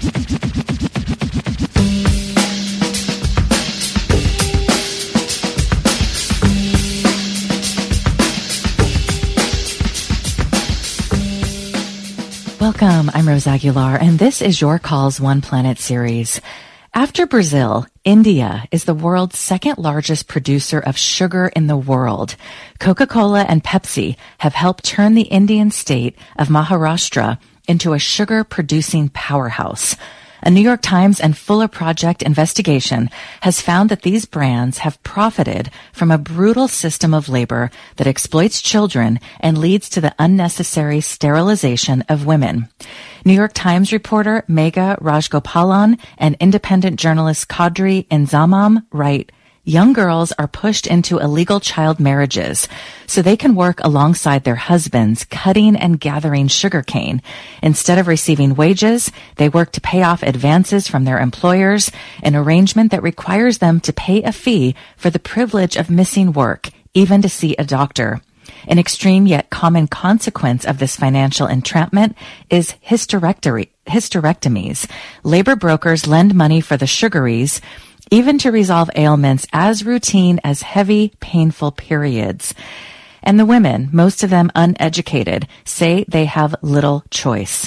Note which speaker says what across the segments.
Speaker 1: Welcome, I'm Rose Aguilar, and this is Your Calls One Planet series. After Brazil, India is the world's second largest producer of sugar in the world. Coca-Cola and Pepsi have helped turn the Indian state of Maharashtra into a sugar-producing powerhouse. A New York Times and Fuller Project investigation has found that these brands have profited from a brutal system of labor that exploits children and leads to the unnecessary sterilization of women. New York Times reporter Megha Rajgopalan and independent journalist Kadri Inzamam write, young girls are pushed into illegal child marriages so they can work alongside their husbands cutting and gathering sugarcane. Instead of receiving wages, they work to pay off advances from their employers, an arrangement that requires them to pay a fee for the privilege of missing work, even to see a doctor. An extreme yet common consequence of this financial entrapment is hysterectomies. Labor brokers lend money for the sugaries, even to resolve ailments as routine as heavy, painful periods. And the women, most of them uneducated, say they have little choice.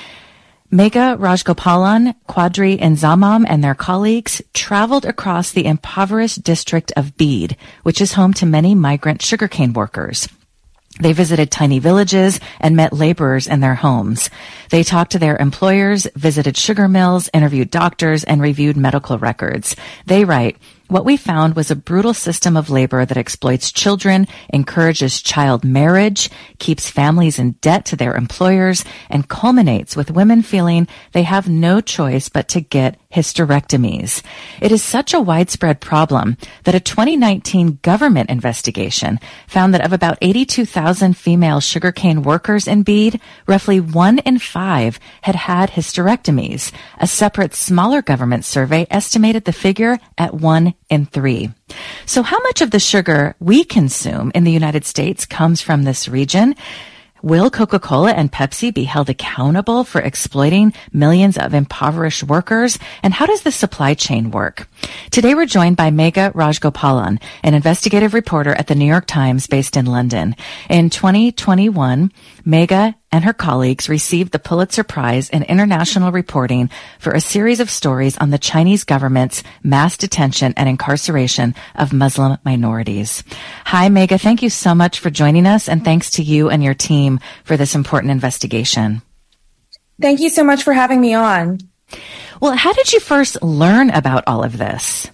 Speaker 1: Megha Rajgopalan, Kadri Inzamam, and their colleagues traveled across the impoverished district of Bede, which is home to many migrant sugarcane workers. They visited tiny villages and met laborers in their homes. They talked to their employers, visited sugar mills, interviewed doctors, and reviewed medical records. They write, what we found was a brutal system of labor that exploits children, encourages child marriage, keeps families in debt to their employers, and culminates with women feeling they have no choice but to get hysterectomies. It is such a widespread problem that a 2019 government investigation found that of about 82,000 female sugarcane workers in Bede, roughly 1 in 5 had had hysterectomies. A separate, smaller government survey estimated the figure at 1 in 3. So how much of the sugar we consume in the United States comes from this region? Will Coca-Cola and Pepsi be held accountable for exploiting millions of impoverished workers? And how does the supply chain work? Today we're joined by Megha Rajgopalan, an investigative reporter at the New York Times based in London. In 2021, Megha and her colleagues received the Pulitzer Prize in International Reporting for a series of stories on the Chinese government's mass detention and incarceration of Muslim minorities. Hi, Megha. Thank you so much for joining us, and thanks to you and your team for this important investigation.
Speaker 2: Thank you so much for having me on.
Speaker 1: Well, how did you first learn about all of this?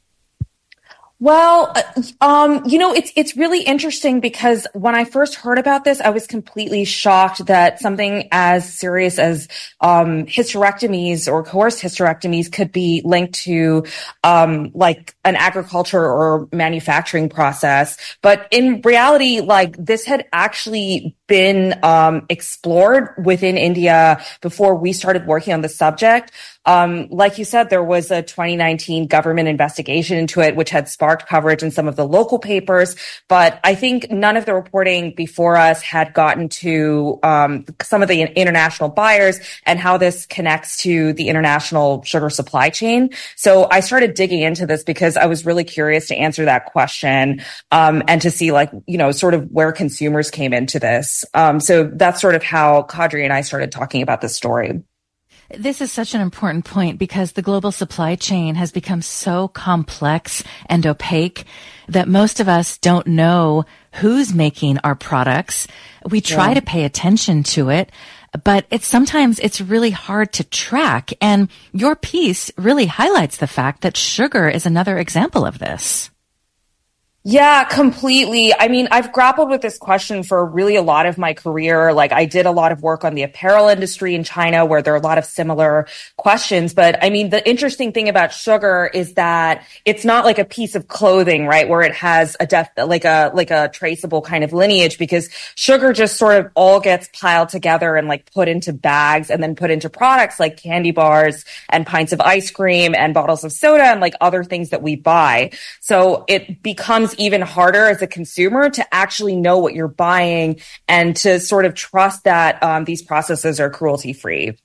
Speaker 2: Well, it's really interesting because when I first heard about this, I was completely shocked that something as serious as hysterectomies or coerced hysterectomies could be linked to like an agriculture or manufacturing process. But in reality, like this had actually been explored within India before we started working on the subject. Like you said, there was a 2019 government investigation into it, which had sparked coverage in some of the local papers. But I think none of the reporting before us had gotten to some of the international buyers and how this connects to the international sugar supply chain. So I started digging into this because I was really curious to answer that question and to see sort of where consumers came into this. So that's sort of how Kadri and I started talking about this story.
Speaker 1: This is such an important point because the global supply chain has become so complex and opaque that most of us don't know who's making our products. We try to pay attention to it, but sometimes it's really hard to track. And your piece really highlights the fact that sugar is another example of this.
Speaker 2: Yeah, completely. I mean, I've grappled with this question for really a lot of my career. Like I did a lot of work on the apparel industry in China where there are a lot of similar questions. But I mean, the interesting thing about sugar is that it's not like a piece of clothing, right? Where it has like a traceable kind of lineage, because sugar just sort of all gets piled together and like put into bags and then put into products like candy bars and pints of ice cream and bottles of soda and like other things that we buy. So it becomes even harder as a consumer to actually know what you're buying and to sort of trust that these processes are cruelty-free.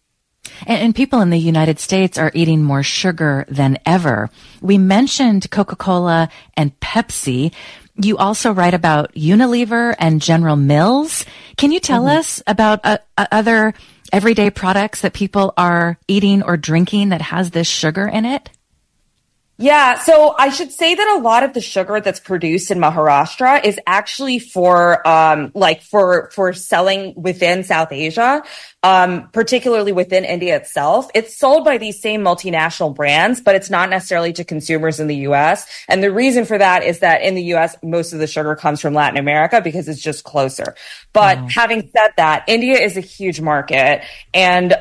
Speaker 1: And people in the United States are eating more sugar than ever. We mentioned Coca-Cola and Pepsi. You also write about Unilever and General Mills. Can you tell us about other everyday products that people are eating or drinking that has this sugar in it?
Speaker 2: Yeah, so I should say that a lot of the sugar that's produced in Maharashtra is actually for selling within South Asia, particularly within India itself. It's sold by these same multinational brands, but it's not necessarily to consumers in the US. And the reason for that is that in the US, most of the sugar comes from Latin America because it's just closer. But having said that, India is a huge market, and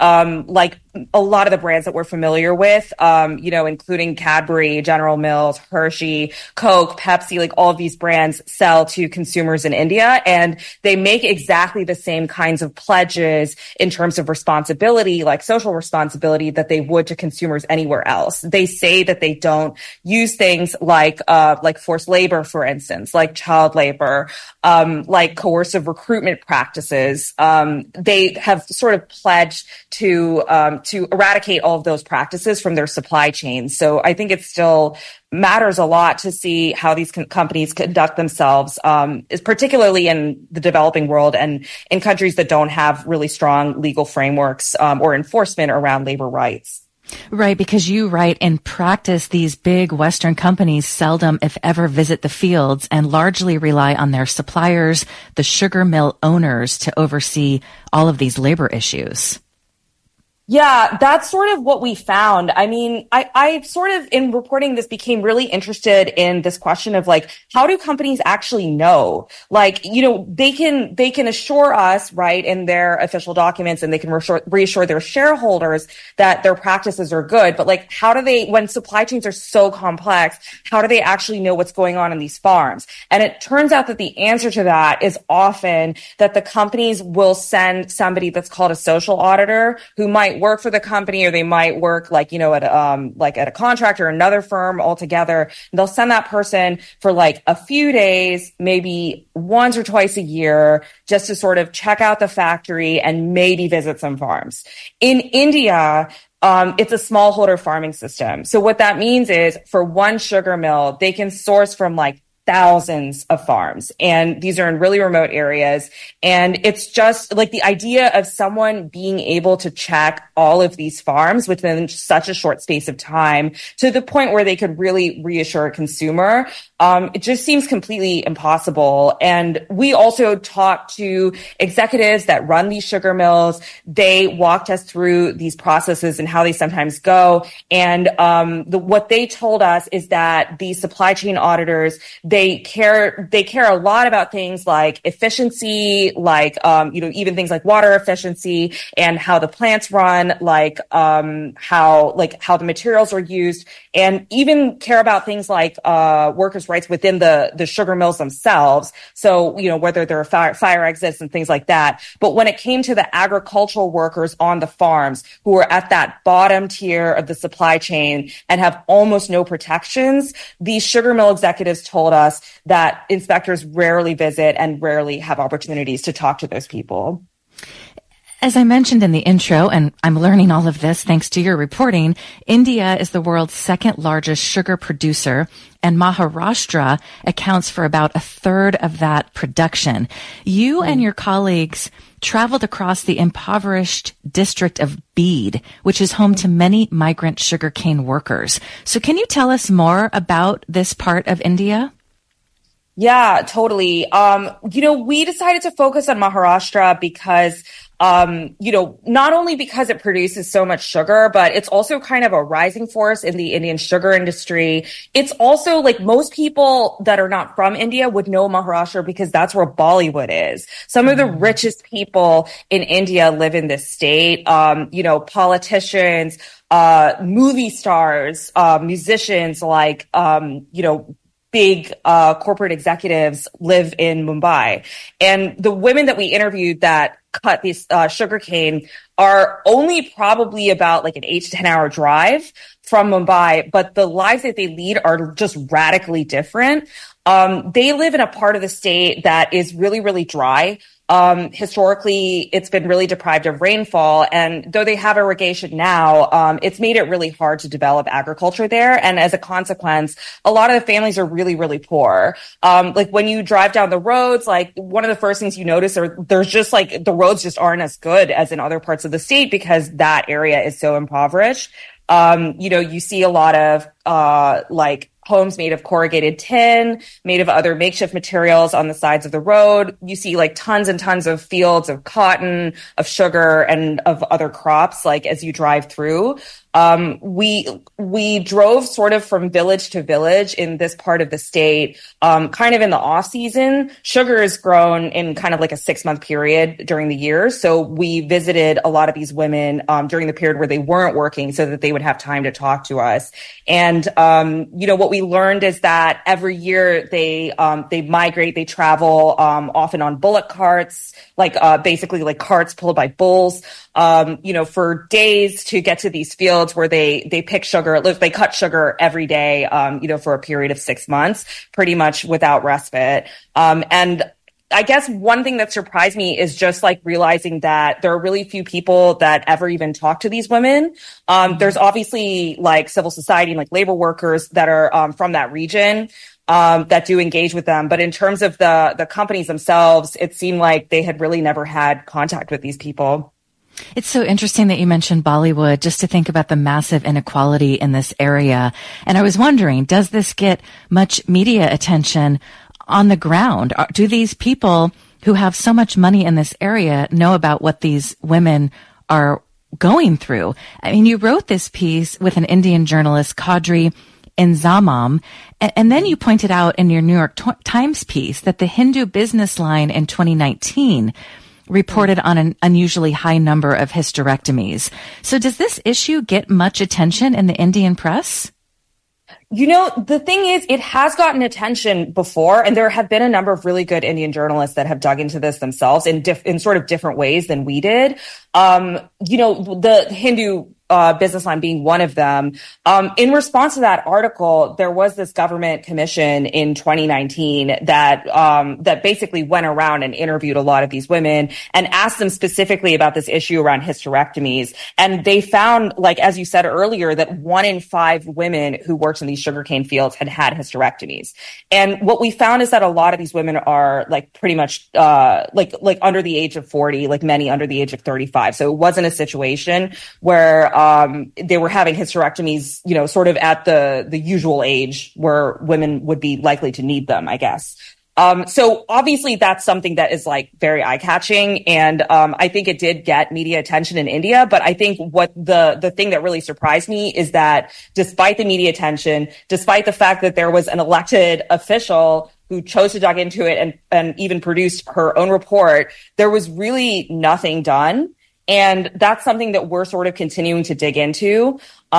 Speaker 2: a lot of the brands that we're familiar with, including Cadbury, General Mills, Hershey, Coke, Pepsi, like all of these brands sell to consumers in India, and they make exactly the same kinds of pledges in terms of responsibility, like social responsibility, that they would to consumers anywhere else. They say that they don't use things like forced labor, for instance, like child labor, like coercive recruitment practices. They have sort of pledged to eradicate all of those practices from their supply chains. So I think it still matters a lot to see how these companies conduct themselves, is particularly in the developing world and in countries that don't have really strong legal frameworks or enforcement around labor rights.
Speaker 1: Right, because you write, in practice, these big Western companies seldom, if ever, visit the fields and largely rely on their suppliers, the sugar mill owners, to oversee all of these labor issues.
Speaker 2: Yeah, that's sort of what we found. I mean, I sort of, in reporting this, became really interested in this question of like, how do companies actually know? Like, they can assure us, right, in their official documents, and they can reassure their shareholders that their practices are good. But like, how do they, when supply chains are so complex, how do they actually know what's going on in these farms? And it turns out that the answer to that is often that the companies will send somebody that's called a social auditor, who might work for the company, or they might work at a contractor or another firm altogether. And they'll send that person for like a few days, maybe once or twice a year, just to sort of check out the factory and maybe visit some farms. In India, it's a smallholder farming system. So what that means is, for one sugar mill, they can source from like thousands of farms, and these are in really remote areas. And it's just like the idea of someone being able to check all of these farms within such a short space of time, to the point where they could really reassure a consumer. It just seems completely impossible. And we also talked to executives that run these sugar mills. They walked us through these processes and how they sometimes go. And what they told us is that the supply chain auditors, they care a lot about things like efficiency, like even things like water efficiency and how the plants run, like how the materials are used, and even care about things like workers' rights within the sugar mills themselves. So, whether there are fire exits and things like that. But when it came to the agricultural workers on the farms, who are at that bottom tier of the supply chain and have almost no protections, these sugar mill executives told us that inspectors rarely visit and rarely have opportunities to talk to those people.
Speaker 1: As I mentioned in the intro, and I'm learning all of this thanks to your reporting, India is the world's second largest sugar producer, and Maharashtra accounts for about a third of that production. You and your colleagues traveled across the impoverished district of Bede, which is home to many migrant sugarcane workers. So can you tell us more about this part of India?
Speaker 2: Yeah, totally. We decided to focus on Maharashtra because not only because it produces so much sugar, but it's also kind of a rising force in the Indian sugar industry. It's also like, most people that are not from India would know Maharashtra because that's where Bollywood is. Some of the richest people in India live in this state. Politicians, movie stars, musicians, like, big corporate executives live in Mumbai. And the women that we interviewed that cut this sugarcane are only probably about like an 8 to 10 hour drive from Mumbai, but the lives that they lead are just radically different. They live in a part of the state that is really, really dry. Historically, it's been really deprived of rainfall. And though they have irrigation now, it's made it really hard to develop agriculture there. And as a consequence, a lot of the families are really, really poor. Like when you drive down the roads, like one of the first things you notice are there's just like the roads just aren't as good as in other parts of the state because that area is so impoverished. You see a lot of, like homes made of corrugated tin, made of other makeshift materials on the sides of the road. You see like tons and tons of fields of cotton, of sugar, and of other crops, like as you drive through. We drove sort of from village to village in this part of the state, kind of in the off season. Sugar is grown in kind of like a 6-month period during the year. So we visited a lot of these women, during the period where they weren't working so that they would have time to talk to us. And, what we learned is that every year they migrate, they travel, often on bullock carts, like, basically like carts pulled by bulls, for days to get to these fields where they pick sugar, they cut sugar every day, for a period of 6 months, pretty much without respite. And I guess one thing that surprised me is just like realizing that there are really few people that ever even talk to these women. There's obviously like civil society and like labor workers that are from that region that do engage with them. But in terms of the companies themselves, it seemed like they had really never had contact with these people.
Speaker 1: It's so interesting that you mentioned Bollywood, just to think about the massive inequality in this area. And I was wondering, does this get much media attention on the ground? Do these people who have so much money in this area know about what these women are going through? I mean, you wrote this piece with an Indian journalist, Kadri Inzamam, and then you pointed out in your New York Times piece that the Hindu Business Line in 2019 reported on an unusually high number of hysterectomies. So does this issue get much attention in the Indian press?
Speaker 2: The thing is, it has gotten attention before, and there have been a number of really good Indian journalists that have dug into this themselves in sort of different ways than we did. The Hindu Business Line being one of them. In response to that article, there was this government commission in 2019 that basically went around and interviewed a lot of these women and asked them specifically about this issue around hysterectomies. And they found, like, as you said earlier, that 1 in 5 women who worked in these sugarcane fields had hysterectomies. And what we found is that a lot of these women are like pretty much, like under the age of 40, like many under the age of 35. So it wasn't a situation where, they were having hysterectomies, sort of at the usual age where women would be likely to need them, I guess. So obviously that's something that is like very eye-catching. And, I think it did get media attention in India. But I think what the thing that really surprised me is that despite the media attention, despite the fact that there was an elected official who chose to dig into it and even produced her own report, there was really nothing done. And that's something that we're sort of continuing to dig into.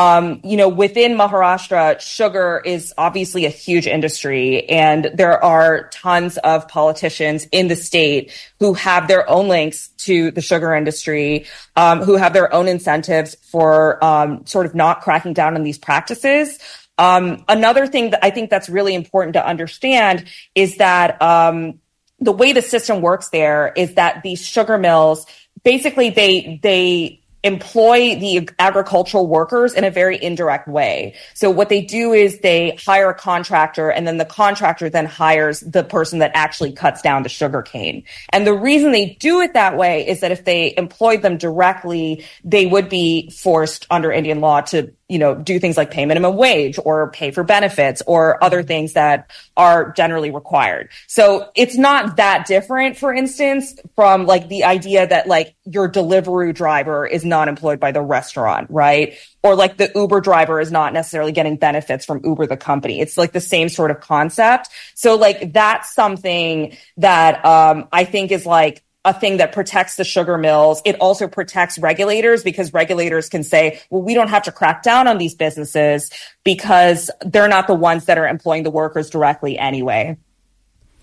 Speaker 2: Within Maharashtra, sugar is obviously a huge industry, and there are tons of politicians in the state who have their own links to the sugar industry, who have their own incentives for sort of not cracking down on these practices. Another thing that I think that's really important to understand is that the way the system works there is that these sugar mills, basically, they employ the agricultural workers in a very indirect way. So what they do is they hire a contractor, and then the contractor then hires the person that actually cuts down the sugar cane. And the reason they do it that way is that if they employed them directly, they would be forced under Indian law to do things like pay minimum wage or pay for benefits or other things that are generally required. So it's not that different, for instance, from like the idea that like your Deliveroo driver is not employed by the restaurant, right? Or like the Uber driver is not necessarily getting benefits from Uber, the company. It's like the same sort of concept. So like that's something that I think is like a thing that protects the sugar mills. It also protects regulators, because regulators can say, well, we don't have to crack down on these businesses because they're not the ones that are employing the workers directly anyway.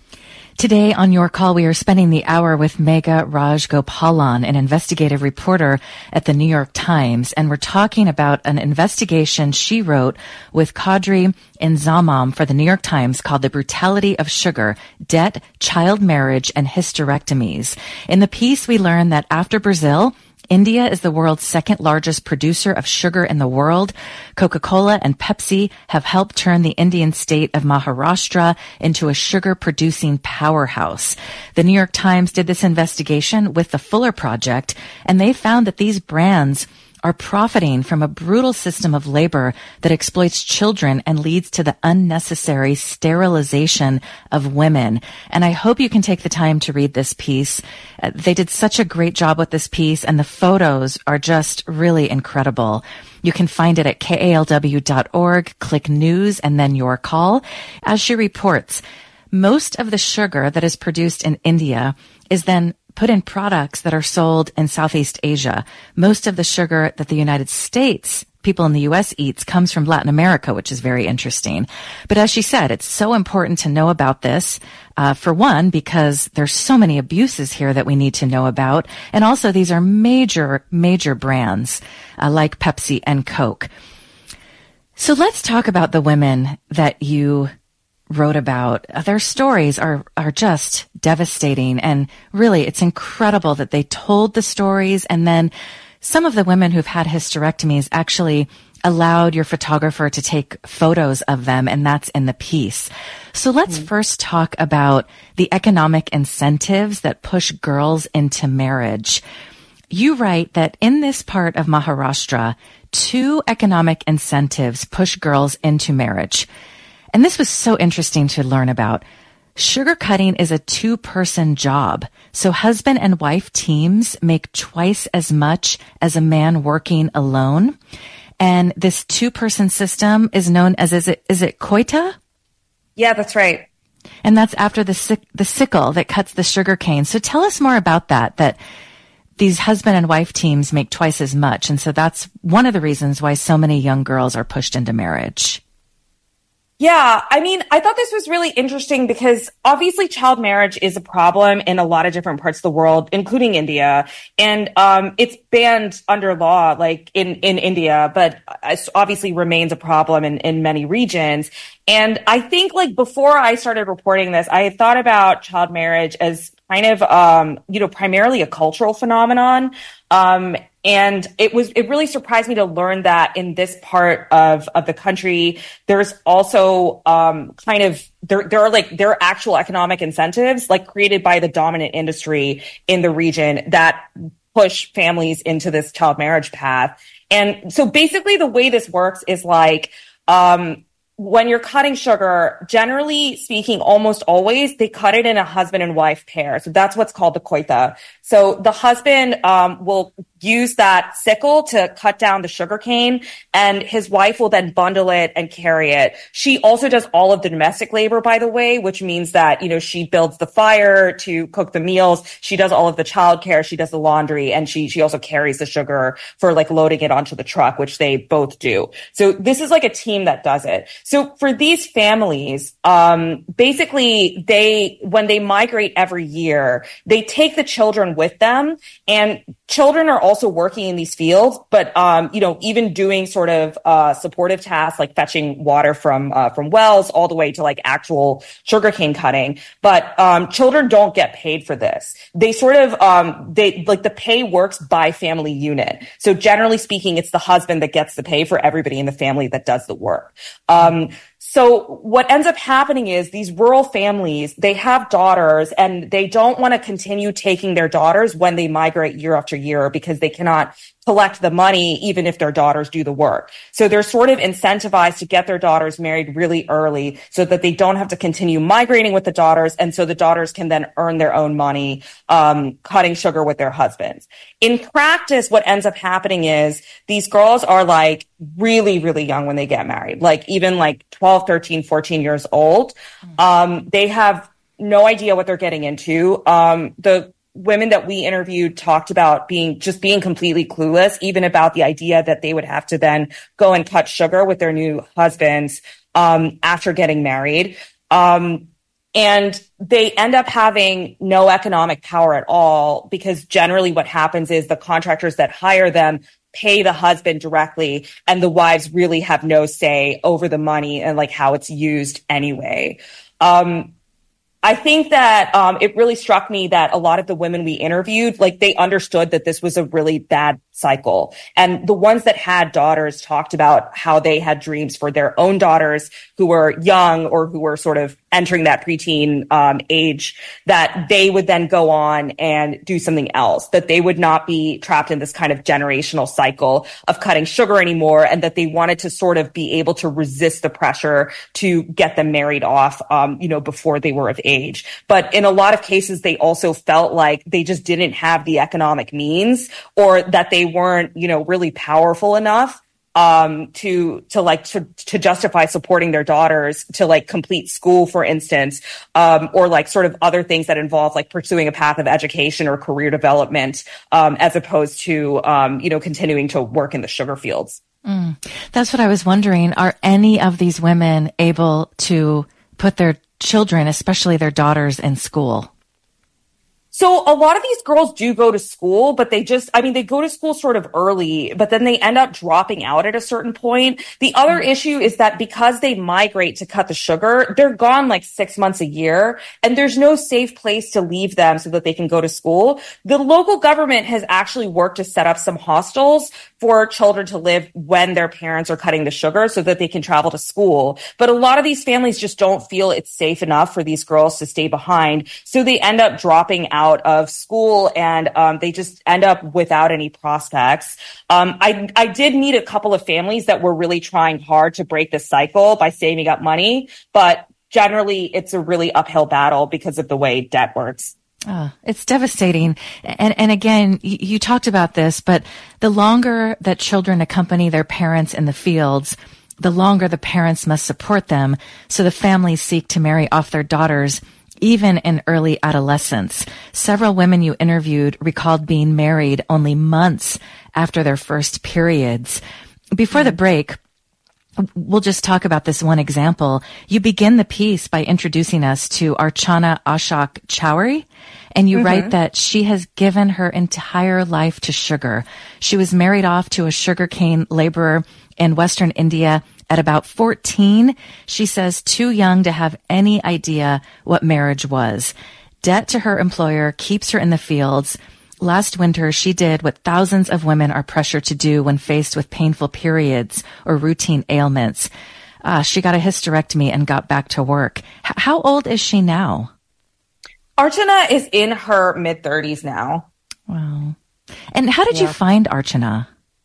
Speaker 1: Today on Your Call, we are spending the hour with Megha Rajgopalan, an investigative reporter at the New York Times, and we're talking about an investigation she wrote with Kadri Inzamam for the New York Times called The Brutality of Sugar, Debt, Child Marriage, and Hysterectomies. In the piece, we learn that after Brazil, India is the world's second largest producer of sugar in the world. Coca-Cola and Pepsi have helped turn the Indian state of Maharashtra into a sugar-producing powerhouse. The New York Times did this investigation with the Fuller Project, and they found that these brands are profiting from a brutal system of labor that exploits children and leads to the unnecessary sterilization of women. And I hope you can take the time to read this piece. They did such a great job with this piece, and the photos are just really incredible. You can find it at kalw.org, click news, and then Your Call. As she reports, most of the sugar that is produced in India is then put in products that are sold in Southeast Asia. Most of the sugar that the United States, people in the U.S. eats, comes from Latin America, which is very interesting. But as she said, it's so important to know about this, for one, because there's so many abuses here that we need to know about. And also, these are major, major brands like Pepsi and Coke. So let's talk about the women that you wrote about. Their stories are just devastating, and really it's incredible that they told the stories, and then some of the women who've had hysterectomies actually allowed your photographer to take photos of them, and that's in the piece. So let's first talk about the economic incentives that push girls into marriage. You write that in this part of Maharashtra, 2 economic incentives push girls into marriage. And this was so interesting to learn about. Sugar cutting is a 2-person job. So husband and wife teams make twice as much as a man working alone. And this 2-person system is known as, is it koita?
Speaker 2: Yeah, that's right.
Speaker 1: And that's after the sickle that cuts the sugar cane. So tell us more about that these husband and wife teams make twice as much. And so that's one of the reasons why so many young girls are pushed into marriage.
Speaker 2: Yeah, I mean, I thought this was really interesting because obviously child marriage is a problem in a lot of different parts of the world, including India. And it's banned under law, like in India, but it obviously remains a problem in many regions. And I think like before I started reporting this, I had thought about child marriage as kind of, primarily a cultural phenomenon. And it really surprised me to learn that in this part of the country, there's also, there are actual economic incentives like created by the dominant industry in the region that push families into this child marriage path. And so basically the way this works is like, when you're cutting sugar, generally speaking, almost always, they cut it in a husband and wife pair. So that's what's called the koita. So the husband will use that sickle to cut down the sugar cane, and his wife will then bundle it and carry it. She also does all of the domestic labor, by the way, which means that, she builds the fire to cook the meals. She does all of the childcare. She does the laundry, and she also carries the sugar for like loading it onto the truck, which they both do. So this is like a team that does it. So for these families, basically when they migrate every year, they take the children with them, and children are also working in these fields, but, even doing sort of, supportive tasks like fetching water from wells all the way to like actual sugarcane cutting. But, children don't get paid for this. They sort of, the pay works by family unit. So generally speaking, it's the husband that gets the pay for everybody in the family that does the work. So what ends up happening is these rural families, they have daughters, and they don't want to continue taking their daughters when they migrate year after year because they cannot collect the money even if their daughters do the work. So they're sort of incentivized to get their daughters married really early so that they don't have to continue migrating with the daughters, and so the daughters can then earn their own money cutting sugar with their husbands. In practice, what ends up happening is these girls are like really, really young when they get married, like even like 12, 13, 14 years old. They have no idea what they're getting into. The women that we interviewed talked about being completely clueless, even about the idea that they would have to then go and cut sugar with their new husbands after getting married. And they end up having no economic power at all, because generally what happens is the contractors that hire them pay the husband directly, and the wives really have no say over the money and like how it's used anyway. I think that it really struck me that a lot of the women we interviewed, like, they understood that this was a really bad cycle. And the ones that had daughters talked about how they had dreams for their own daughters who were young or who were sort of entering that preteen age, that they would then go on and do something else, that they would not be trapped in this kind of generational cycle of cutting sugar anymore, and that they wanted to sort of be able to resist the pressure to get them married off, before they were of age. But in a lot of cases, they also felt like they just didn't have the economic means, or that they weren't, really powerful enough to justify supporting their daughters to like complete school, for instance, or like sort of other things that involve like pursuing a path of education or career development, as opposed to, continuing to work in the sugar fields.
Speaker 1: That's what I was wondering. Are any of these women able to put their children, especially their daughters, in school?
Speaker 2: So a lot of these girls do go to school, but they go to school sort of early, but then they end up dropping out at a certain point. The other issue is that because they migrate to cut the sugar, they're gone like 6 months a year, and there's no safe place to leave them so that they can go to school. The local government has actually worked to set up some hostels for children to live when their parents are cutting the sugar so that they can travel to school. But a lot of these families just don't feel it's safe enough for these girls to stay behind. So they end up dropping out of school, and they just end up without any prospects. I did meet a couple of families that were really trying hard to break this cycle by saving up money, but generally it's a really uphill battle because of the way debt works.
Speaker 1: Oh, it's devastating. And again, you talked about this, but the longer that children accompany their parents in the fields, the longer the parents must support them. So the families seek to marry off their daughters, even in early adolescence. Several women you interviewed recalled being married only months after their first periods. Before the break, we'll just talk about this one example. You begin the piece by introducing us to Archana Ashok Chowdhury, and you write that she has given her entire life to sugar. She was married off to a sugarcane laborer in Western India at about 14. She says too young to have any idea what marriage was. Debt to her employer keeps her in the fields. Last winter, she did what thousands of women are pressured to do when faced with painful periods or routine ailments. She got a hysterectomy and got back to work. How old is she now?
Speaker 2: Archana is in her mid-30s now.
Speaker 1: Wow. And how did you find Archana?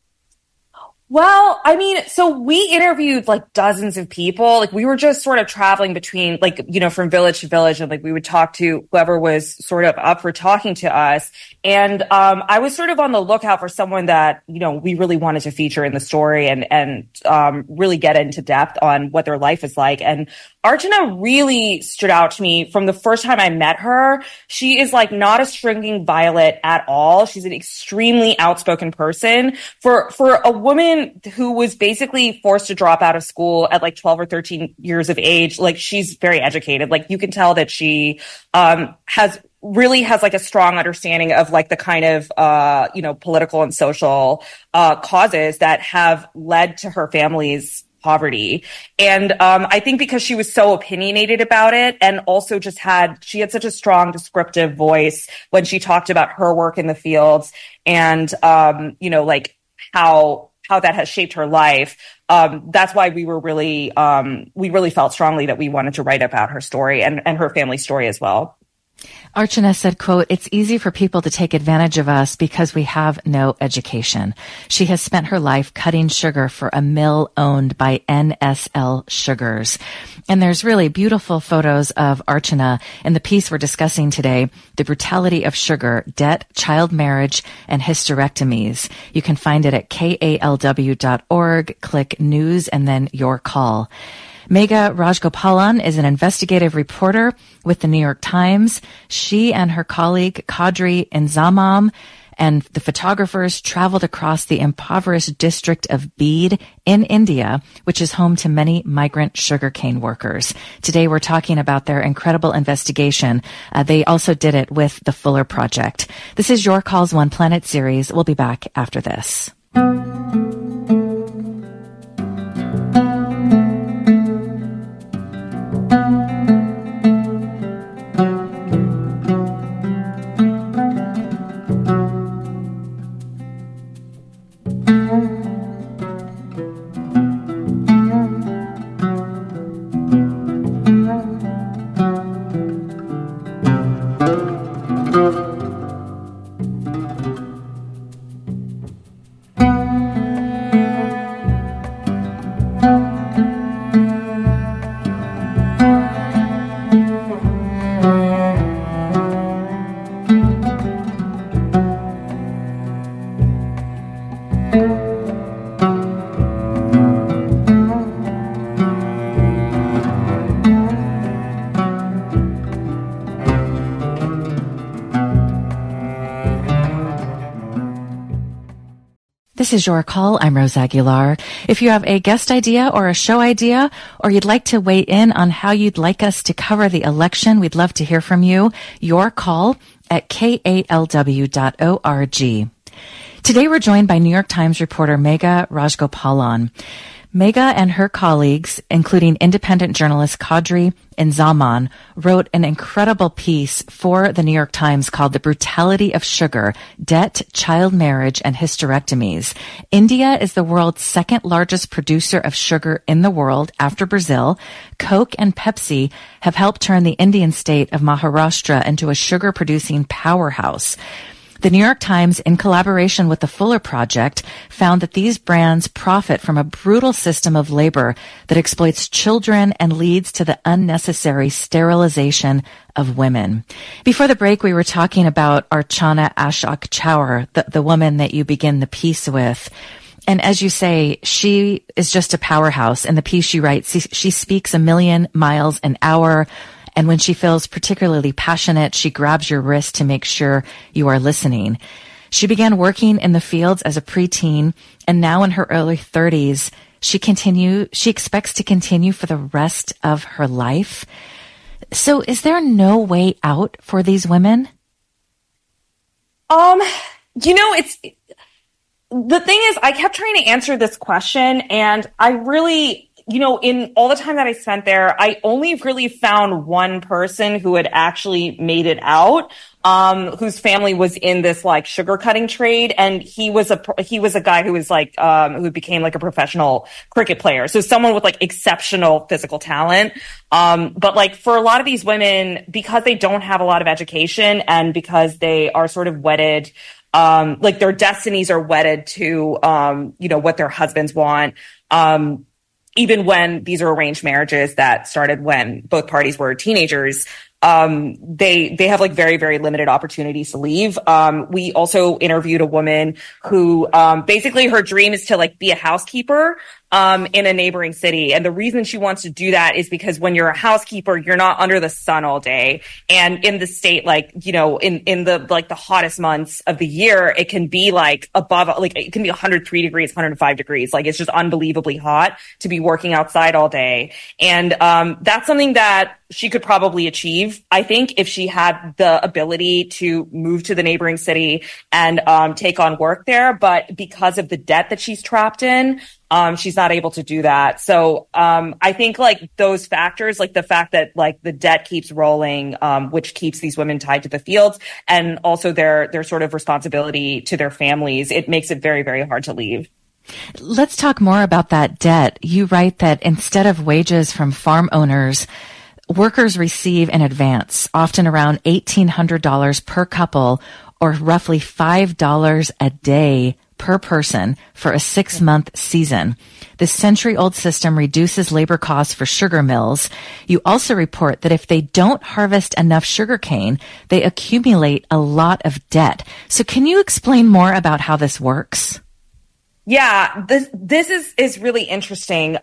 Speaker 2: Well, so we interviewed like dozens of people. Like, we were just sort of traveling between from village to village, and like we would talk to whoever was sort of up for talking to us. And I was sort of on the lookout for someone that, we really wanted to feature in the story and really get into depth on what their life is like. And Archana really stood out to me from the first time I met her. She is like not a stringing violet at all. She's an extremely outspoken person. For a woman who was basically forced to drop out of school at like 12 or 13 years of age, like, she's very educated. Like, you can tell that she has like a strong understanding of like the kind of political and social causes that have led to her family's poverty. And I think because she was so opinionated about it, and also she had such a strong descriptive voice when she talked about her work in the fields, and like how that has shaped her life. That's why we really felt strongly that we wanted to write about her story and her family story as well.
Speaker 1: Archana said, quote, "It's easy for people to take advantage of us because we have no education. She has spent her life cutting sugar for a mill owned by NSL Sugars." And there's really beautiful photos of Archana in the piece we're discussing today, The Brutality of Sugar, Debt, Child Marriage, and Hysterectomies. You can find it at kalw.org. Click News and then Your Call. Megha Rajgopalan is an investigative reporter with the New York Times. She and her colleague Kadri Inzamam And the photographers traveled across the impoverished district of Bede in India, which is home to many migrant sugarcane workers. Today we're talking about their incredible investigation. They also did it with the Fuller Project. This is Your Calls One Planet series. We'll be back after this. This is Your Call. I'm Rose Aguilar. If you have a guest idea or a show idea, or you'd like to weigh in on how you'd like us to cover the election, we'd love to hear from you. Your Call at kalw.org. Today we're joined by New York Times reporter Megha Rajgopalan. Megha and her colleagues, including independent journalist Kadri Inzamam, wrote an incredible piece for the New York Times called The Brutality of Sugar, Debt, Child Marriage, and Hysterectomies. India is the world's second largest producer of sugar in the world after Brazil. Coke and Pepsi have helped turn the Indian state of Maharashtra into a sugar-producing powerhouse. The New York Times, in collaboration with the Fuller Project, found that these brands profit from a brutal system of labor that exploits children and leads to the unnecessary sterilization of women. Before the break, we were talking about Archana Ashok Chaur, the woman that you begin the piece with. And as you say, she is just a powerhouse. In the piece she writes, she speaks 1,000,000 miles an hour. And when she feels particularly passionate, she grabs your wrist to make sure you are listening. She began working in the fields as a preteen, and now in her early 30s, she expects to continue for the rest of her life. So is there no way out for these women?
Speaker 2: It's the thing is, I kept trying to answer this question, and I really, in all the time that I spent there, I only really found one person who had actually made it out, whose family was in this like sugar cutting trade. And he was a guy who was like, who became like a professional cricket player. So someone with like exceptional physical talent. But like for a lot of these women, because they don't have a lot of education and because they are sort of wedded, like their destinies are wedded to, what their husbands want. Even when these are arranged marriages that started when both parties were teenagers, they have like very, very limited opportunities to leave. We also interviewed a woman who, basically her dream is to like be a housekeeper, in a neighboring city. And the reason she wants to do that is because when you're a housekeeper, you're not under the sun all day. And in the state, like, in the, like the hottest months of the year, it can be like above, like it can be 103 degrees, 105 degrees. Like it's just unbelievably hot to be working outside all day. And, that's something that she could probably achieve, I think, if she had the ability to move to the neighboring city and, take on work there. But because of the debt that she's trapped in, she's not able to do that. So, I think like those factors, like the fact that like the debt keeps rolling, which keeps these women tied to the fields, and also their sort of responsibility to their families, it makes it very, very hard to leave.
Speaker 1: Let's talk more about that debt. You write that instead of wages from farm owners, workers receive in advance, often around $1,800 per couple, or roughly $5 a day per person for a 6-month season. This century-old system reduces labor costs for sugar mills. You also report that if they don't harvest enough sugarcane, they accumulate a lot of debt. So can you explain more about how this works?
Speaker 2: Yeah, this is really interesting.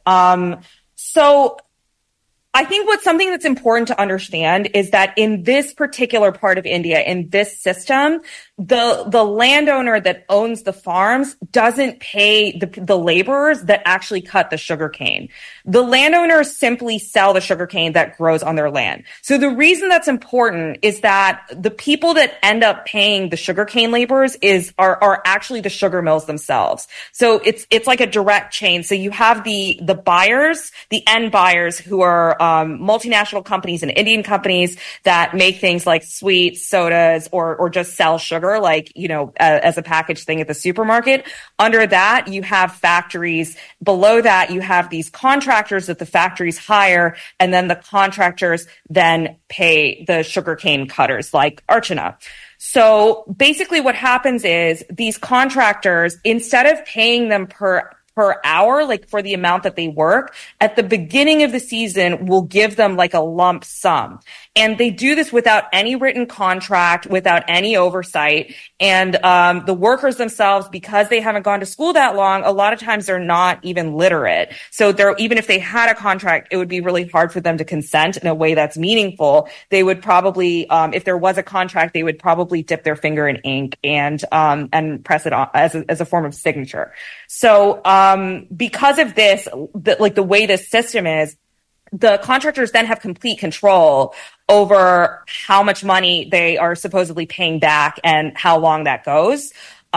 Speaker 2: So I think what's something that's important to understand is that in this particular part of India, in this system, the landowner that owns the farms doesn't pay the laborers that actually cut the sugarcane. The landowners simply sell the sugarcane that grows on their land. So the reason that's important is that the people that end up paying the sugarcane laborers are actually the sugar mills themselves. So it's like a direct chain. So you have the buyers, the end buyers, who are multinational companies and Indian companies that make things like sweets, sodas, or just sell sugar, like, as a packaged thing at the supermarket. Under that, you have factories. Below that, you have these contractors that the factories hire, and then the contractors then pay the sugarcane cutters like Archana. So basically what happens is these contractors, instead of paying them per hour, like for the amount that they work, at the beginning of the season, will give them like a lump sum. And they do this without any written contract, without any oversight. And the workers themselves, because they haven't gone to school that long, a lot of times they're not even literate. So even if they had a contract, it would be really hard for them to consent in a way that's meaningful. They would probably, if there was a contract, they would probably dip their finger in ink and press it on as a form of signature. So because of this, the way this system is, the contractors then have complete control over how much money they are supposedly paying back and how long that goes.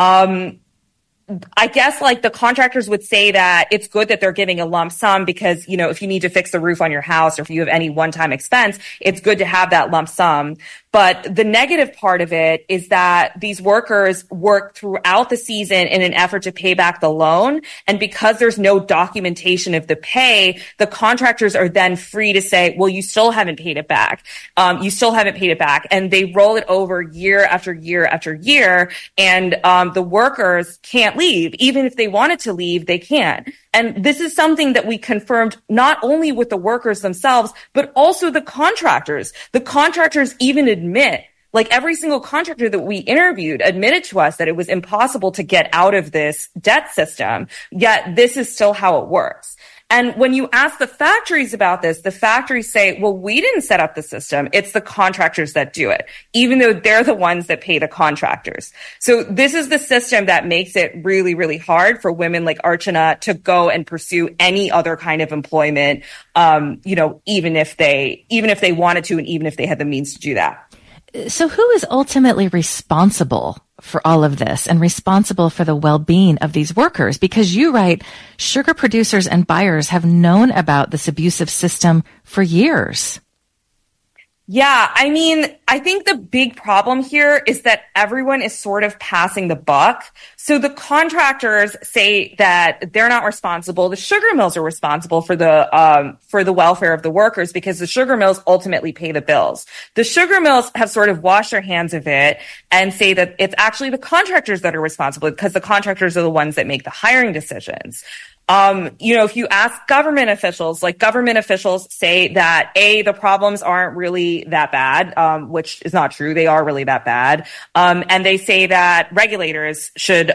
Speaker 2: I guess the contractors would say that it's good that they're giving a lump sum because, if you need to fix the roof on your house or if you have any one-time expense, it's good to have that lump sum. But the negative part of it is that these workers work throughout the season in an effort to pay back the loan. And because there's no documentation of the pay, the contractors are then free to say, well, you still haven't paid it back. You still haven't paid it back. And they roll it over year after year after year. And the workers can't leave. Even if they wanted to leave, they can't. And this is something that we confirmed not only with the workers themselves, but also the contractors. The contractors even admit, every single contractor that we interviewed admitted to us that it was impossible to get out of this debt system. Yet this is still how it works. And when you ask the factories about this, the factories say, well, we didn't set up the system. It's the contractors that do it, even though they're the ones that pay the contractors. So this is the system that makes it really, really hard for women like Archana to go and pursue any other kind of employment, even if they wanted to and even if they had the means to do that.
Speaker 1: So who is ultimately responsible for all of this and responsible for the well-being of these workers? Because you write, sugar producers and buyers have known about this abusive system for years.
Speaker 2: Yeah, I think the big problem here is that everyone is sort of passing the buck. So the contractors say that they're not responsible. The sugar mills are responsible for the welfare of the workers because the sugar mills ultimately pay the bills. The sugar mills have sort of washed their hands of it and say that it's actually the contractors that are responsible because the contractors are the ones that make the hiring decisions. If you ask government officials say that the problems aren't really that bad, which is not true. They are really that bad. And they say that regulators should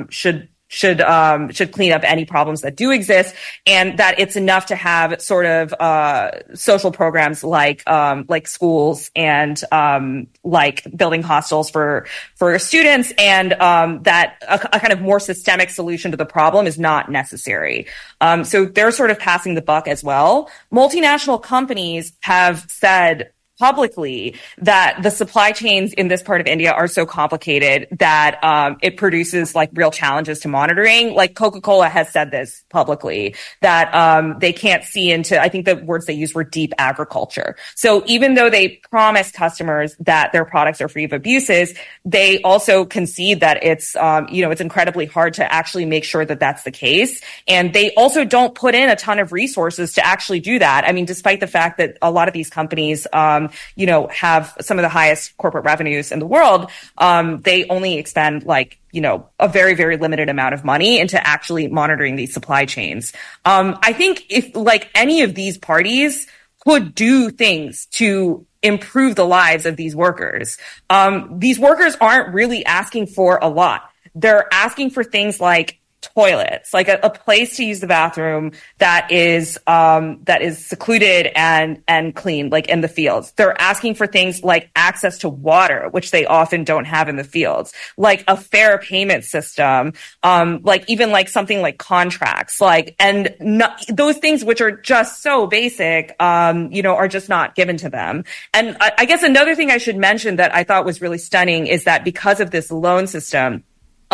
Speaker 2: clean up any problems that do exist, and that it's enough to have sort of social programs like schools and like building hostels for students, and that a kind of more systemic solution to the problem is not necessary. So they're sort of passing the buck as well. Multinational companies have said publicly that the supply chains in this part of India are so complicated that it produces real challenges to monitoring. Coca-Cola has said this publicly, that they can't see into, I think the words they used were deep agriculture. So even though they promise customers that their products are free of abuses, they also concede that it's incredibly hard to actually make sure that that's the case. And they also don't put in a ton of resources to actually do that. Despite the fact that a lot of these companies have some of the highest corporate revenues in the world, they only expend a very, very limited amount of money into actually monitoring these supply chains. I think if any of these parties could do things to improve the lives of these workers aren't really asking for a lot. They're asking for things like toilets, like a place to use the bathroom that is secluded and clean, like in the fields. They're asking for things like access to water, which they often don't have in the fields, like a fair payment system, like even like something like contracts, like, and those things which are just so basic, are just not given to them. And I guess another thing I should mention that I thought was really stunning is that because of this loan system,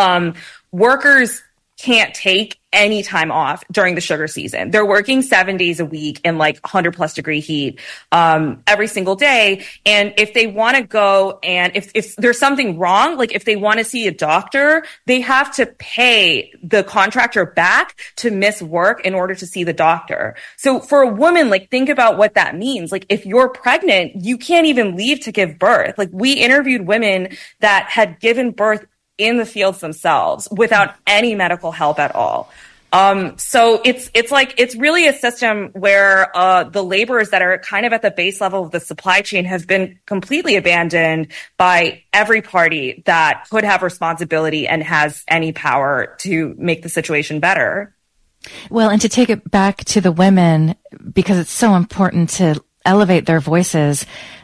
Speaker 2: workers can't take any time off during the sugar season. They're working 7 days a week in like 100+ degree heat, every single day. And if they want to go and if there's something wrong, like if they want to see a doctor, they have to pay the contractor back to miss work in order to see the doctor. So for a woman, like think about what that means. Like if you're pregnant, you can't even leave to give birth. Like we interviewed women that had given birth in the fields themselves without any medical help at all. So it's really a system where, the laborers that are kind of at the base level of the supply chain have been completely abandoned by every party that could have responsibility and has any power to make the situation better.
Speaker 1: Well, and to take it back to the women, because it's so important to elevate their voices.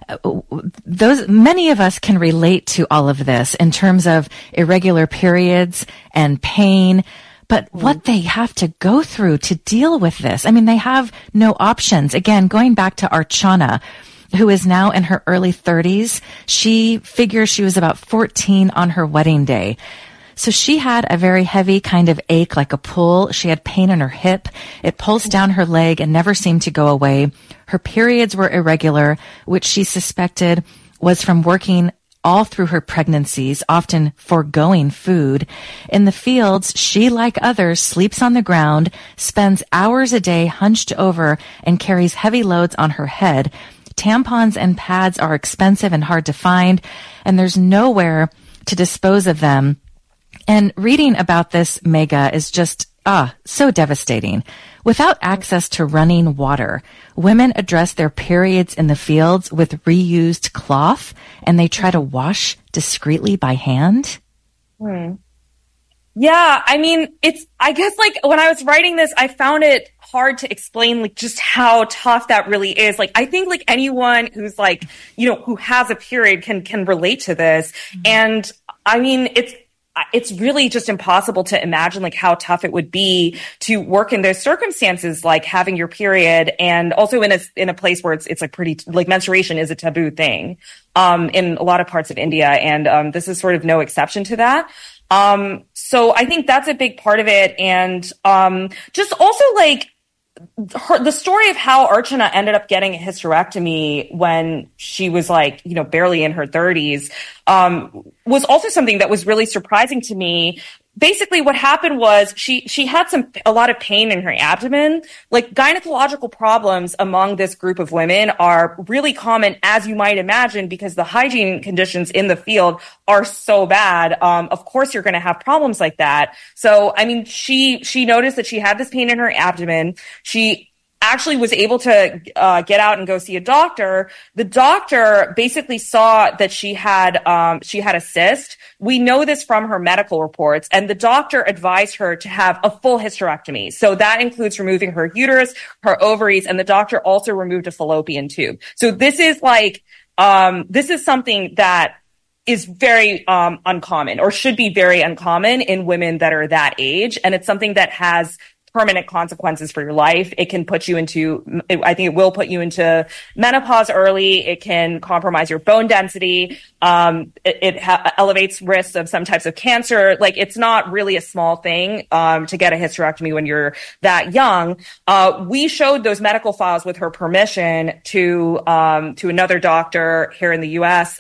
Speaker 1: Many of us can relate to all of this in terms of irregular periods and pain, but what they have to go through to deal with this. I mean, they have no options. Again, going back to Archana, who is now in her early 30s, she figures she was about 14 on her wedding day. So she had a very heavy kind of ache, like a pull. She had pain in her hip. It pulsed down her leg and never seemed to go away. Her periods were irregular, which she suspected was from working all through her pregnancies, often foregoing food. In the fields, she, like others, sleeps on the ground, spends hours a day hunched over, and carries heavy loads on her head. Tampons and pads are expensive and hard to find, and there's nowhere to dispose of them. And reading about this, Megha, is just, so devastating. Without access to running water, women address their periods in the fields with reused cloth, and they try to wash discreetly by hand.
Speaker 2: Yeah, I mean, I guess like when I was writing this, I found it hard to explain like just how tough that really is. Like, I think like anyone who's like, who has a period can relate to this. And I mean, it's really just impossible to imagine like how tough it would be to work in those circumstances, like having your period, and also in a place where it's like pretty, like menstruation is a taboo thing, in a lot of parts of India. And, this is sort of no exception to that. So I think that's a big part of it. And, just also like, the story of how Archana ended up getting a hysterectomy when she was like, barely in her 30s, was also something that was really surprising to me. Basically what happened was she had a lot of pain in her abdomen. Like gynecological problems among this group of women are really common, as you might imagine, because the hygiene conditions in the field are so bad. Of course you're going to have problems like that. So, I mean, she noticed that she had this pain in her abdomen. She actually was able to get out and go see a doctor. The doctor basically saw that she had a cyst. We know this from her medical reports, and the doctor advised her to have a full hysterectomy. So that includes removing her uterus, her ovaries, and the doctor also removed a fallopian tube. So this is like this is something that is very uncommon, or should be very uncommon in women that are that age, and it's something that has permanent consequences for your life. It can put you into, I think it will put you into menopause early. It can compromise your bone density. It elevates risks of some types of cancer. Like, it's not really a small thing, to get a hysterectomy when you're that young. We showed those medical files with her permission to another doctor here in the U.S.,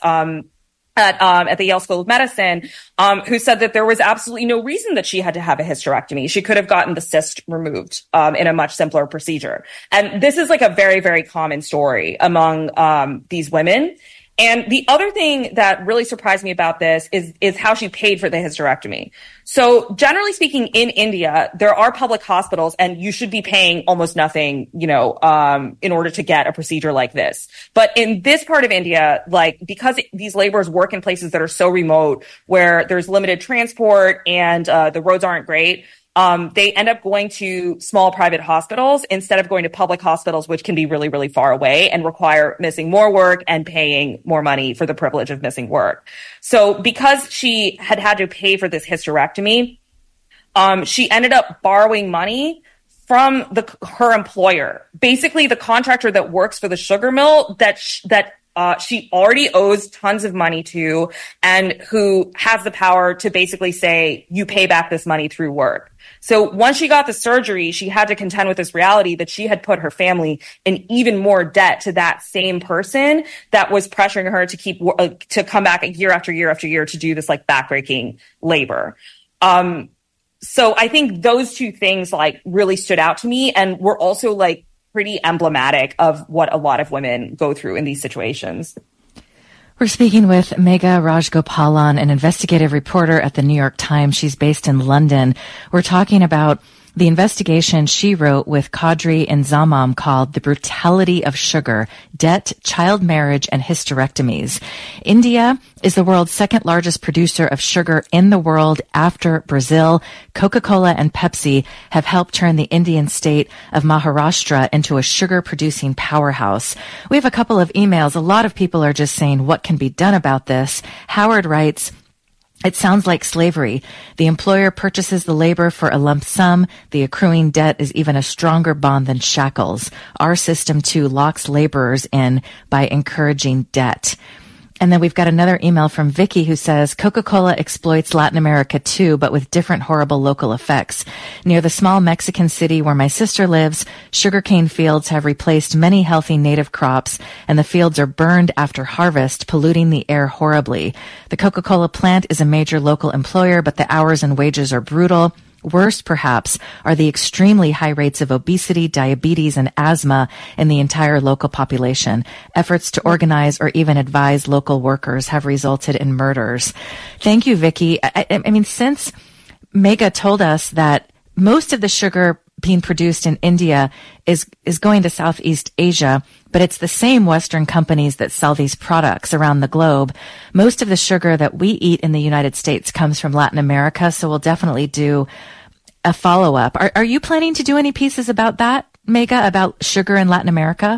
Speaker 2: at the Yale School of Medicine, who said that there was absolutely no reason that she had to have a hysterectomy. She could have gotten the cyst removed, in a much simpler procedure. And this is like a very, very common story among, these women. And the other thing that really surprised me about this is how she paid for the hysterectomy. So generally speaking, in India, there are public hospitals and you should be paying almost nothing, in order to get a procedure like this. But in this part of India, like, because these laborers work in places that are so remote where there's limited transport and, the roads aren't great, they end up going to small private hospitals instead of going to public hospitals, which can be really, really far away and require missing more work and paying more money for the privilege of missing work. So because she had to pay for this hysterectomy, she ended up borrowing money from her employer, basically the contractor that works for the sugar mill that she already owes tons of money to, and who has the power to basically say, you pay back this money through work. So once she got the surgery, she had to contend with this reality that she had put her family in even more debt to that same person that was pressuring her to come back year after year after year to do this like backbreaking labor. So I think those two things like really stood out to me and were also like pretty emblematic of what a lot of women go through in these situations.
Speaker 1: We're speaking with Megha Rajgopalan, an investigative reporter at the New York Times. She's based in London. We're talking about the investigation she wrote with Kadri Inzamam called The Brutality of Sugar, Debt, Child Marriage, and Hysterectomies. India is the world's second largest producer of sugar in the world after Brazil. Coca-Cola and Pepsi have helped turn the Indian state of Maharashtra into a sugar-producing powerhouse. We have a couple of emails. A lot of people are just saying what can be done about this. Howard writes, it sounds like slavery. The employer purchases the labor for a lump sum. The accruing debt is even a stronger bond than shackles. Our system, too, locks laborers in by encouraging debt. And then we've got another email from Vicky who says, Coca-Cola exploits Latin America too, but with different horrible local effects. Near the small Mexican city where my sister lives, sugarcane fields have replaced many healthy native crops, and the fields are burned after harvest, polluting the air horribly. The Coca-Cola plant is a major local employer, but the hours and wages are brutal. Worst, perhaps, are the extremely high rates of obesity, diabetes, and asthma in the entire local population. Efforts to organize or even advise local workers have resulted in murders. Thank you, Vicky. I mean, since Megha told us that most of the sugar being produced in India is going to Southeast Asia, but it's the same Western companies that sell these products around the globe. Most of the sugar that we eat in the United States comes from Latin America, so we'll definitely do a follow-up. Are you planning to do any pieces about that, Megha, about sugar in Latin America?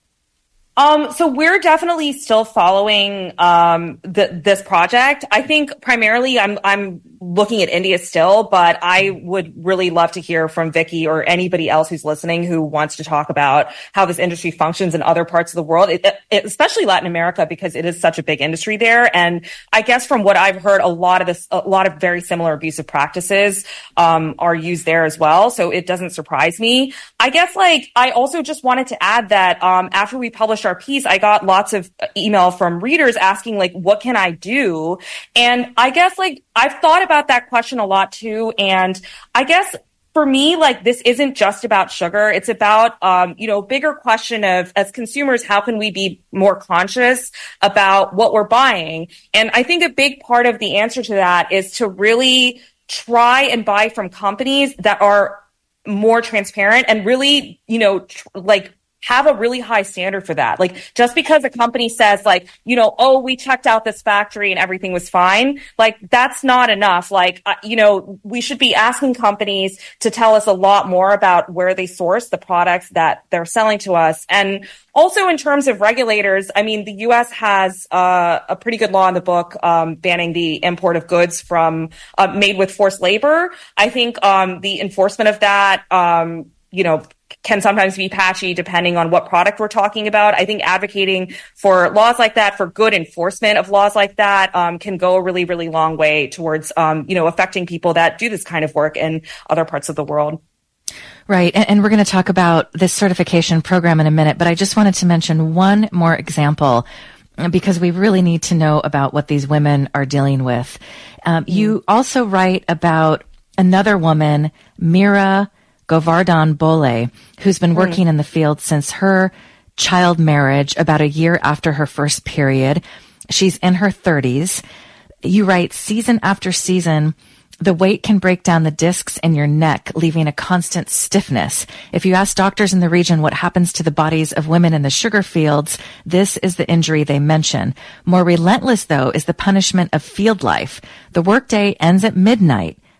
Speaker 2: So we're definitely still following this project. I think primarily I'm looking at India still, but I would really love to hear from Vicky or anybody else who's listening who wants to talk about how this industry functions in other parts of the world, especially Latin America, because it is such a big industry there. And I guess from what I've heard, a lot of very similar abusive practices are used there as well. So it doesn't surprise me. I guess I also just wanted to add that after we published our piece, I got lots of email from readers asking what can I do? And I guess I've thought about that question a lot too. And I guess for me, this isn't just about sugar. It's about, a bigger question of, as consumers, how can we be more conscious about what we're buying? And I think a big part of the answer to that is to really try and buy from companies that are more transparent and really, have a really high standard for that. Just because a company says we checked out this factory and everything was fine, that's not enough. We should be asking companies to tell us a lot more about where they source the products that they're selling to us. And also in terms of regulators, I mean, the U.S. has a pretty good law in the book banning the import of goods from made with forced labor. I think the enforcement of that, can sometimes be patchy depending on what product we're talking about. I think advocating for laws like that, for good enforcement of laws like that, can go a really, really long way towards, affecting people that do this kind of work in other parts of the world.
Speaker 1: Right. And we're going to talk about this certification program in a minute, but I just wanted to mention one more example because we really need to know about what these women are dealing with. You also write about another woman, Mira Govardhan Bole, who's been working in the field since her child marriage about a year after her first period. She's in her 30s. You write, season after season, the weight can break down the discs in your neck, leaving a constant stiffness. If you ask doctors in the region what happens to the bodies of women in the sugar fields, this is the injury they mention. More relentless, though, is the punishment of field life. The workday ends at midnight.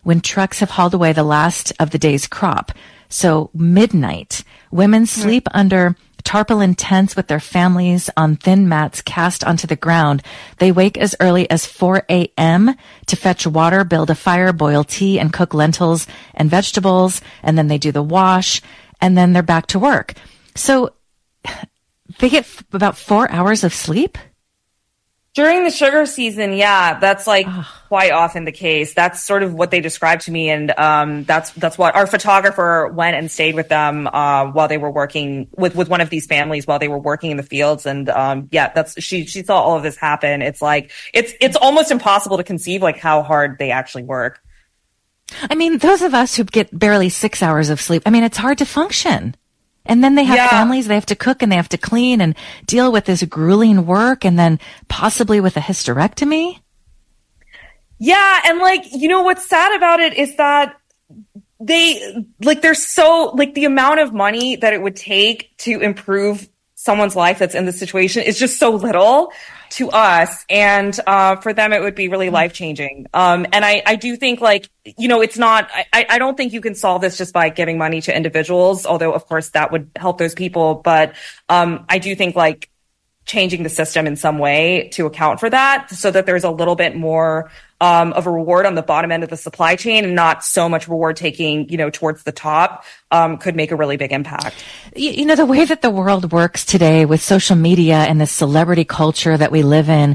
Speaker 1: when trucks have hauled away the last of the day's crop. So midnight, women sleep under tarpaulin tents with their families on thin mats cast onto the ground. They wake as early as 4 a.m. to fetch water, build a fire, boil tea, and cook lentils and vegetables. And then they do the wash, and then they're back to work. So they get about 4 hours of sleep?
Speaker 2: During the sugar season, yeah, that's like quite often the case. That's sort of what they described to me, and that's what our photographer went and stayed with them while they were working with one of these families while they were working in the fields. And yeah, that's she saw all of this happen. It's like it's almost impossible to conceive like how hard they actually work.
Speaker 1: I mean, those of us who get barely 6 hours of sleep, I mean, it's hard to function. And then they have families, they have to cook and they have to clean and deal with this grueling work, and then possibly with a hysterectomy.
Speaker 2: Yeah. And like, you know, what's sad about it is that they're so like the amount of money that it would take to improve someone's life that's in this situation is just so little to us. And for them, it would be really life changing. And I do think like, you know, it's not, I don't think you can solve this just by giving money to individuals, although of course that would help those people. But I do think like changing the system in some way to account for that so that there's a little bit more of a reward on the bottom end of the supply chain and not so much reward taking, you know, towards the top, could make a really big impact.
Speaker 1: You know, the way that the world works today with social media and the celebrity culture that we live in,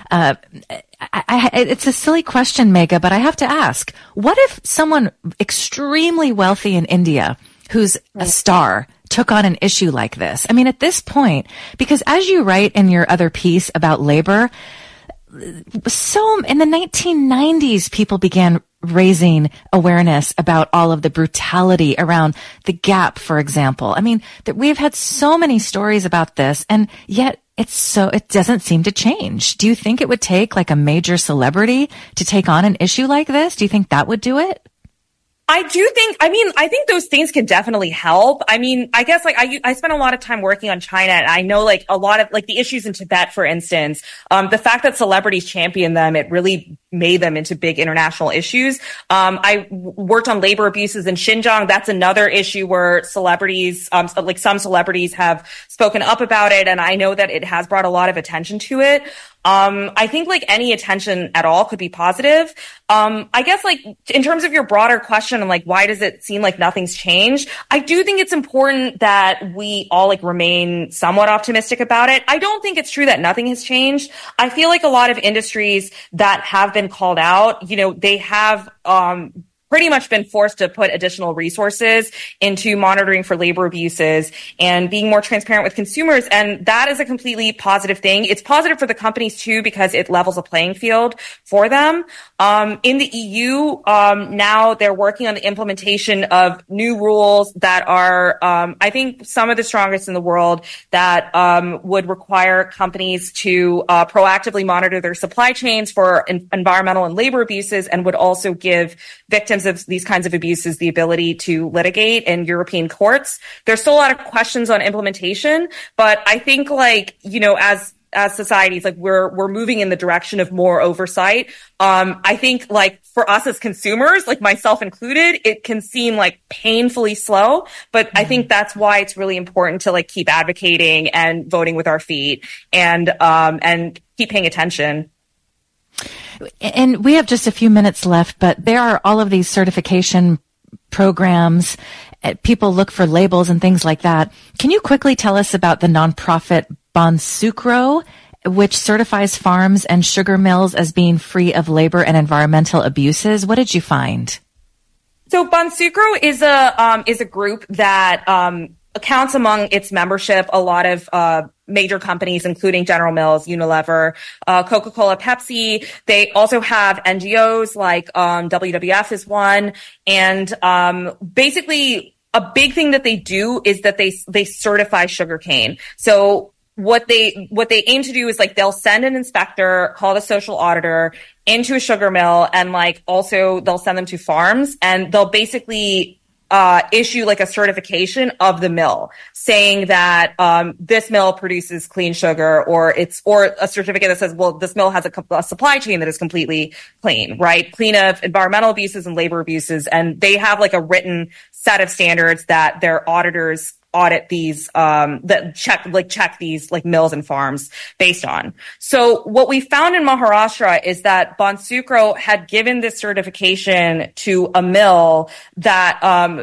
Speaker 1: it's a silly question, Megha, but I have to ask, what if someone extremely wealthy in India who's a star took on an issue like this? I mean, at this point, because as you write in your other piece about labor, so in the 1990s, people began raising awareness about all of the brutality around the Gap, for example. I mean, that we've had so many stories about this, and yet it doesn't seem to change. Do you think it would take like a major celebrity to take on an issue like this? Do you think that would do it?
Speaker 2: I think those things can definitely help. I mean, I guess like I spent a lot of time working on China, and I know like a lot of like the issues in Tibet, for instance, the fact that celebrities champion them, it really made them into big international issues. I worked on labor abuses in Xinjiang. That's another issue where celebrities, like some celebrities have spoken up about it. And I know that it has brought a lot of attention to it. I think like any attention at all could be positive. I guess like in terms of your broader question and like, why does it seem like nothing's changed? I do think it's important that we all like remain somewhat optimistic about it. I don't think it's true that nothing has changed. I feel like a lot of industries that have been called out, you know, they have, pretty much been forced to put additional resources into monitoring for labor abuses and being more transparent with consumers. And that is a completely positive thing. It's positive for the companies too, because it levels a playing field for them. In the EU, now they're working on the implementation of new rules that are, I think some of the strongest in the world that, would require companies to, proactively monitor their supply chains for environmental and labor abuses, and would also give victims of these kinds of abuses the ability to litigate in European courts. There's still a lot of questions on implementation, but I think like, you know, as societies, like we're moving in the direction of more oversight. I think like for us as consumers, like myself included, it can seem like painfully slow, but I think that's why it's really important to like keep advocating and voting with our feet and keep paying attention.
Speaker 1: And we have just a few minutes left, but there are all of these certification programs. People look for labels and things like that. Can you quickly tell us about the nonprofit Bonsucro, which certifies farms and sugar mills as being free of labor and environmental abuses? What did you find?
Speaker 2: So Bonsucro is a group that accounts among its membership a lot of major companies, including General Mills, Unilever, Coca-Cola, Pepsi. They also have NGOs like WWF is one. And basically a big thing that they do is that they certify sugarcane. So what they aim to do is like they'll send an inspector called a social auditor into a sugar mill, and like also they'll send them to farms, and they'll basically issue like a certification of the mill saying that this mill produces clean sugar, or a certificate that says, well, this mill has a supply chain that is completely clean, right? Clean of environmental abuses and labor abuses. And they have like a written set of standards that their auditors audit these, that check these like mills and farms based on. So what we found in Maharashtra is that Bonsucro had given this certification to a mill that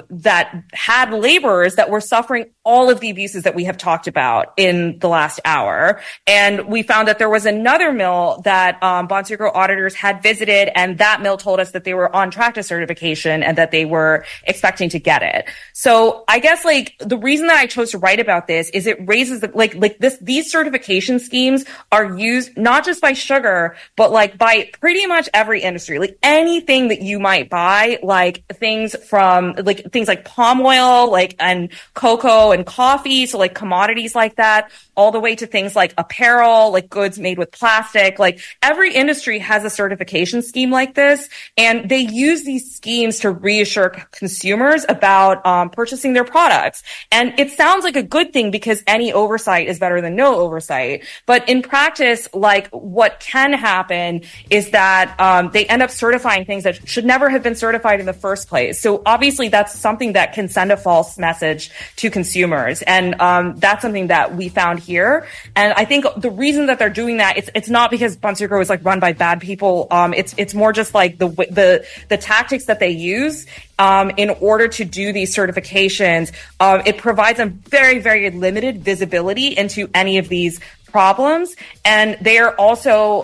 Speaker 2: had laborers that were suffering all of the abuses that we have talked about in the last hour. And we found that there was another mill that Bonsucro auditors had visited, and that mill told us that they were on track to certification and that they were expecting to get it. So I guess like the reason that I chose to write about this is it raises these certification schemes are used not just by sugar, but like by pretty much every industry, like anything that you might buy, like things like palm oil, like, and cocoa and coffee. So like commodities like that, all the way to things like apparel, like goods made with plastic. Like every industry has a certification scheme like this, and they use these schemes to reassure consumers about purchasing their products. And it sounds like a good thing because any oversight is better than no oversight. But in practice, like what can happen is that they end up certifying things that should never have been certified in the first place. So obviously that's something that can send a false message to consumers. And that's something that we found here. And I think the reason that they're doing that, it's not because Bonsucro is like run by bad people. It's more just like the tactics that they use in order to do these certifications. It provides them very, very limited visibility into any of these problems. And they are also,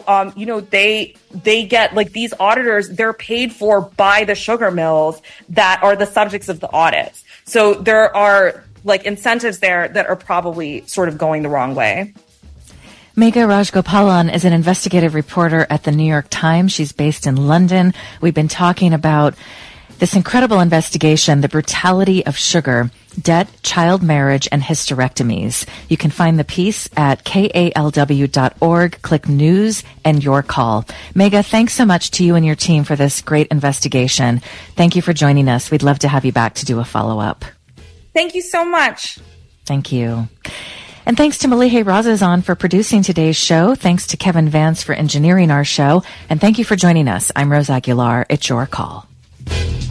Speaker 2: they get like these auditors, they're paid for by the sugar mills that are the subjects of the audits. So there are like incentives there that are probably sort of going the wrong way.
Speaker 1: Megha Rajgopalan is an investigative reporter at the New York Times. She's based in London. We've been talking about this incredible investigation, the brutality of sugar, debt, child marriage, and hysterectomies. You can find the piece at kalw.org. Click News and Your Call. Megha, thanks so much to you and your team for this great investigation. Thank you for joining us. We'd love to have you back to do a follow-up.
Speaker 2: Thank you so much.
Speaker 1: Thank you. And thanks to Malihe Razazan for producing today's show. Thanks to Kevin Vance for engineering our show. And thank you for joining us. I'm Rose Aguilar. It's Your Call.